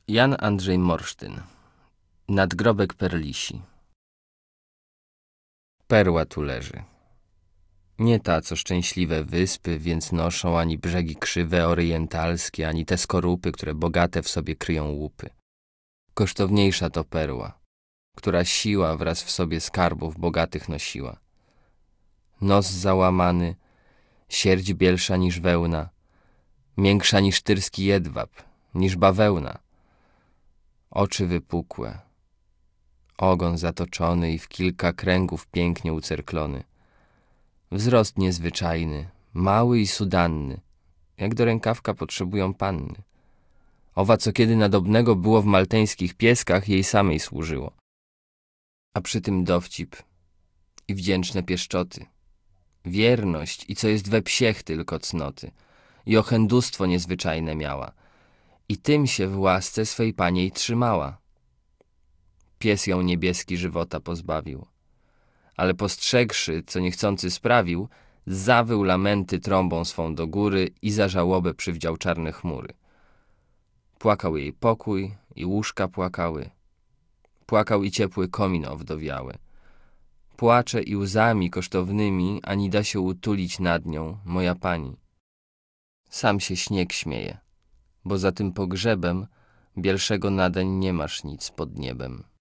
Jan Andrzej Morsztyn. Nadgrobek Perlisi. Perła tu leży. Nie ta, co szczęśliwe wyspy, więc noszą ani brzegi krzywe orientalskie, ani te skorupy, które bogate w sobie kryją łupy. Kosztowniejsza to perła, która siła wraz w sobie skarbów bogatych nosiła. Nos załamany, sierść bielsza niż wełna, miększa niż tyrski jedwab, niż bawełna. Oczy wypukłe, ogon zatoczony i w kilka kręgów pięknie ucerklony. Wzrost niezwyczajny, mały i sudanny, jak do rękawka potrzebują panny. Owa, co kiedy nadobnego było w malteńskich pieskach, jej samej służyło. A przy tym dowcip i wdzięczne pieszczoty, wierność i co jest we psiech tylko cnoty, i ochendustwo niezwyczajne miała, i tym się w łasce swej paniej trzymała. Pies ją niebieski żywota pozbawił, ale postrzegłszy, co niechcący sprawił, zawył lamenty trąbą swą do góry i za żałobę przywdział czarne chmury. Płakał jej pokój i łóżka płakały, płakał i ciepły komin owdowiały. Płacze i łzami kosztownymi, ani da się utulić nad nią, moja pani. Sam się śnieg śmieje, bo za tym pogrzebem bielszego nadań nie masz nic pod niebem.